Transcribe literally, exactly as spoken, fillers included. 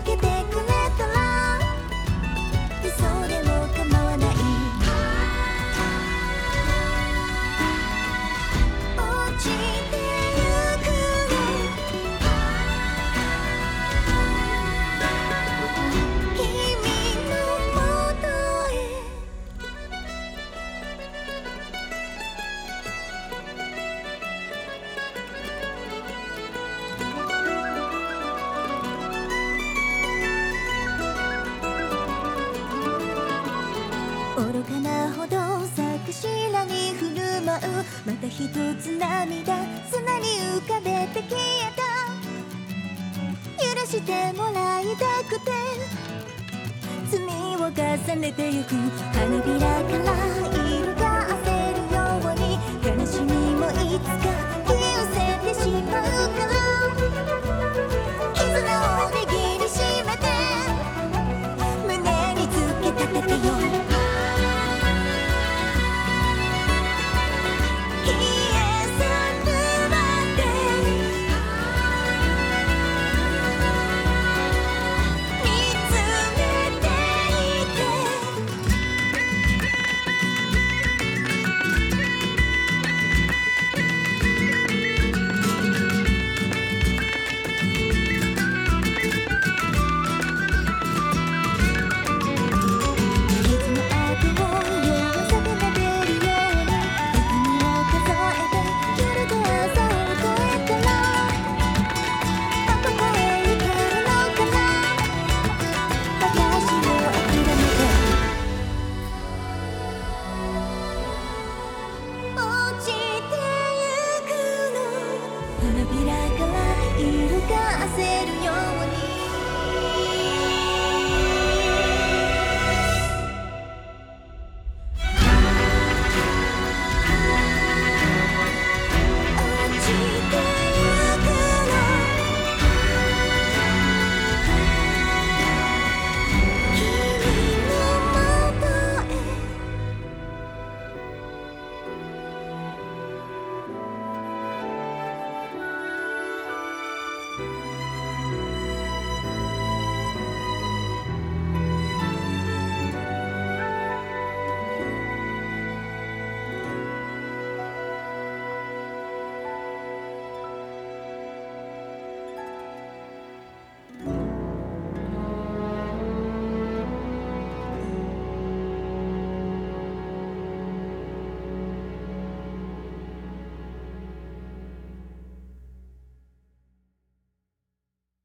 けてくれたら嘘でも構わない。落ちてゆくの君のもとへ。愚かなほど錯視らに振る舞う。また一つ涙砂に浮かべて消えた。許してもらいたくて罪を重ねてゆく。花びらから色が焦るように悲しみもいつか消え失せてしまうから。絆を握りしめて胸につけたててよ。花びらから色が焦るように。落ちてゆくの君のもとへ。